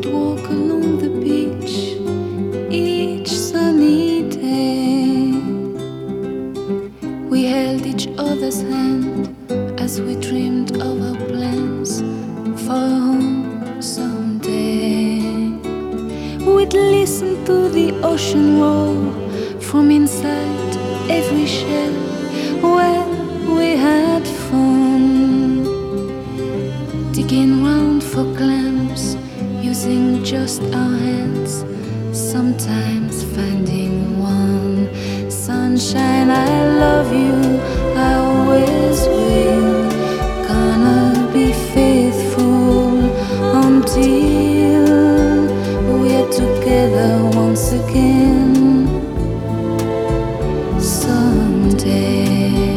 would walk along the beach each sunny day. We held each other's hand as we dreamed of our plans for a home someday. We'd listen to the ocean roll from inside every shell where we had fun, digging round for clams, using just our hands, sometimes finding one. Sunshine, I love you, I always will. Gonna be faithful until we're together once again someday.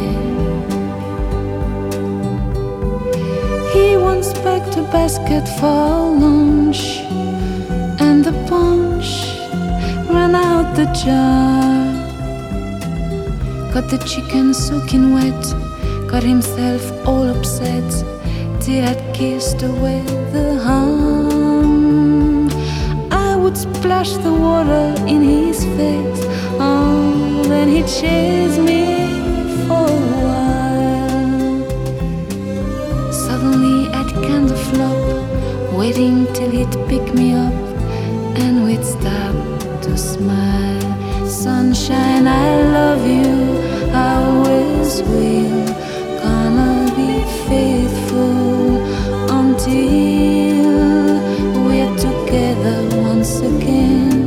He once packed a basket for lunch, and the punch ran out the jar. Got the chicken soaking wet, got himself all upset. Till I'd kissed away the harm. I would splash the water in his face, oh, then he'd chase me for a while. Suddenly I'd kind of flop, waiting till he'd pick me up, and we'd stop to smile. Sunshine, I love you, I always will. Gonna be faithful until we're together once again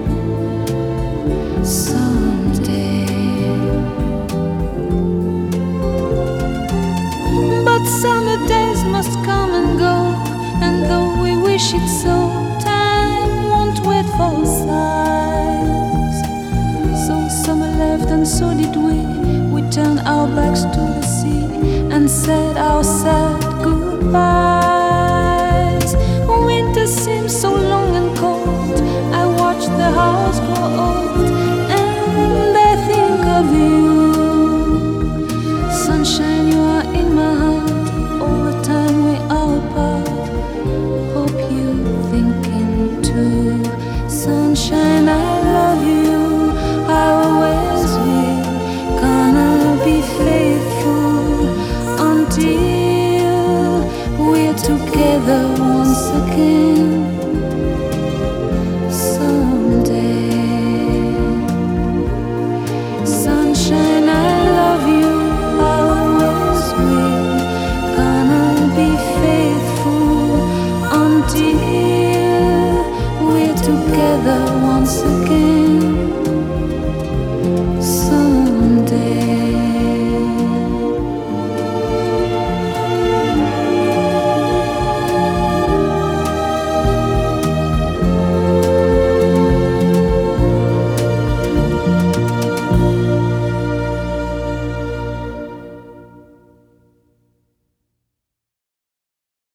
someday. But summer days must come and go, and though we wish it so, time won't wait for sighs. So summer left and so did we. We turned our backs to the sea and said our sad goodbye.